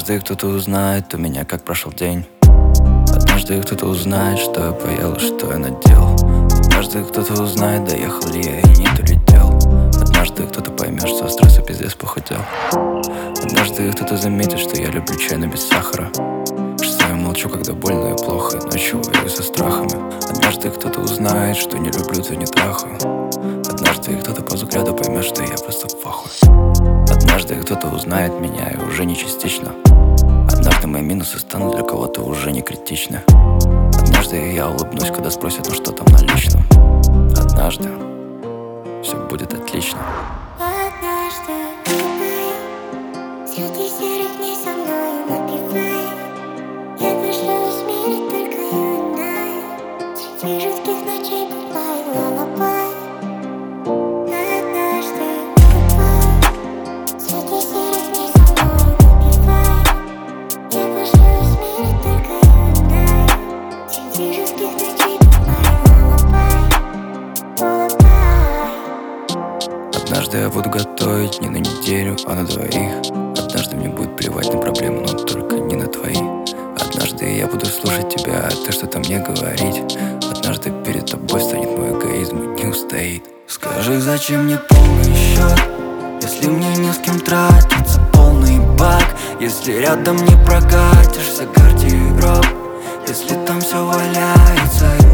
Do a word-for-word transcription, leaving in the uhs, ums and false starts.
Однажды кто-то узнает у меня, как прошел день. Однажды кто-то узнает, что я поел и что я надел. Однажды кто-то узнает, доехал ли я и не долетел. Однажды кто-то поймет, что стресса пиздец похудел. Однажды кто-то заметит, что я люблю чай, но без сахара. Что я молчу, когда больно и плохо, и ночью воюю со страхами. Однажды кто-то узнает, что не люблю, то не трахаю. Однажды кто-то по взгляду поймет, что я просто в ахуе. Однажды кто-то узнает меня, и уже не частично. Однажды мои минусы станут для кого-то уже не критичны. Однажды я улыбнусь, когда спросят, ну что там на личном. Однажды все будет отлично. Однажды улыбай, среди серых дней со мной напевай. Я пришла измерить только you and I. Среди жутких ночей goodbye, lullaby. Однажды улыбай, среди серых дней со мной напевай. Я пришла измерить только you and I. Среди жутких ночей goodbye, lullaby, lullaby. Однажды я буду готовить не на неделю, а на двоих. Однажды мне будет плевать на проблемы, но только не на твои. Однажды я буду слушать тебя, а ты что-то мне говорить. Однажды перед тобой станет мой эгоизм и не устоит. Скажи, зачем мне полный счет, если мне не с кем тратиться полный бак? Если рядом не прокатишься гардероб, если там все валяется.